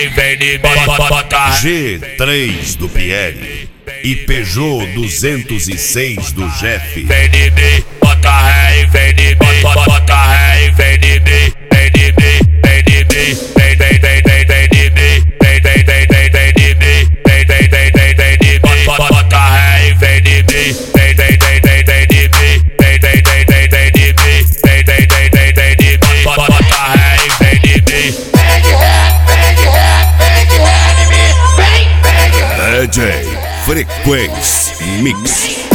ré e vem de mim. Bota G3 do Pierre e Peugeot 206 do Jeff. vem de mim, bota ré e vem de mim. Bota ré e vem de mim. Vem de mim, vem de mim. Vem de mim. Vem de mim. Vem de mim. Bota ré e vem de mim. Vem de mim. Vem de mim. Vem de mim. Bota ré e vem de mim. Vem de ré em mim. Vem de ré. DJ Frequência Mix.